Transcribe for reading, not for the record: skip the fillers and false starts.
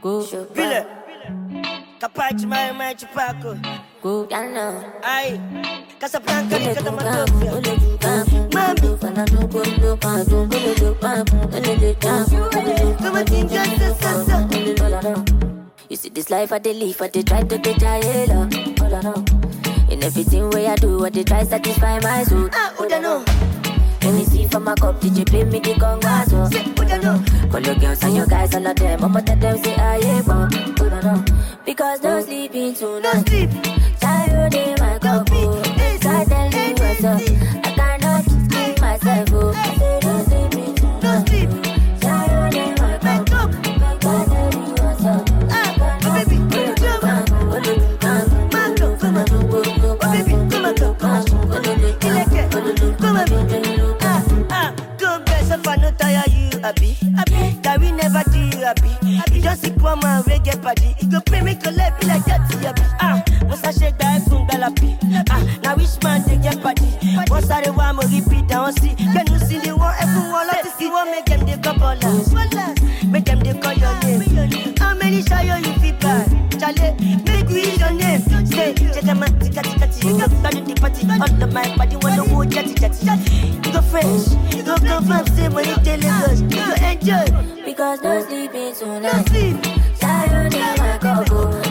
Go. Vile. Capace mai chupaco. Go. Yalla. Ai. Casablanca ni kata matofia. Mami. Come tinga sa. You see this life I dey live, I dey try to get higher. All I know. In everything way I do, I dey try satisfy my soul. Udano. Let me see from my cup, did you play me the conga so? Udano. Call your girls and your guys, all of them. I'ma tell them say I ain't born. Udano. Because no sleeping tonight. No sleep. Tired in my cup, oh. I tell you what's up. I cannot keep myself, oh. I say no sleeping tonight. No sleep. Tired in my cup, I tell you what's up. Baby, come on. Mango, come on. Baby, come on. Ileke, come on. Come best if I no tire you, Abi. That we never do you, Abi. You just see poor man, we get party. You go pay me to let me like that, Abi. Once I shake that from Galapi. Now which man they get party? Once I want to repeat, I want see. Can you see the one, everyone like to see what make them the couple last? Make them they call your name. How many shadow you feel bad? Charlie, make we your name. Say, check them out, tika. You got bad in the party. All of my body want to hold chatty. You go fresh, you go confirm, say when you tell us. You go enjoy. Because no sleeping tonight. No sleep. Tired in my cocoa.